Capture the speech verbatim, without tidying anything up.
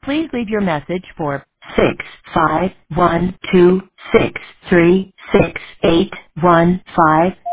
Please leave your message for six five one two six three six eight one five.